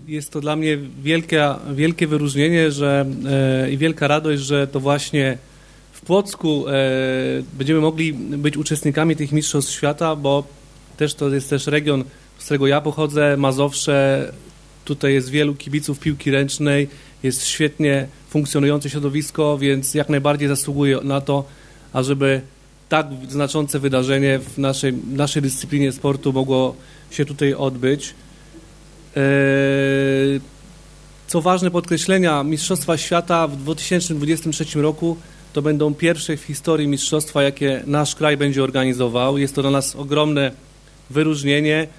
Jest to dla mnie wielkie wyróżnienie i wielka radość, że to właśnie w Płocku będziemy mogli być uczestnikami tych mistrzostw świata, bo to jest też region, z którego ja pochodzę, Mazowsze. Tutaj jest wielu kibiców piłki ręcznej, jest świetnie funkcjonujące środowisko, więc jak najbardziej zasługuje na to, ażeby tak znaczące wydarzenie w naszej dyscyplinie sportu mogło się tutaj odbyć. Co ważne podkreślenia, Mistrzostwa Świata w 2023 roku to będą pierwsze w historii mistrzostwa, jakie nasz kraj będzie organizował. Jest to dla nas ogromne wyróżnienie.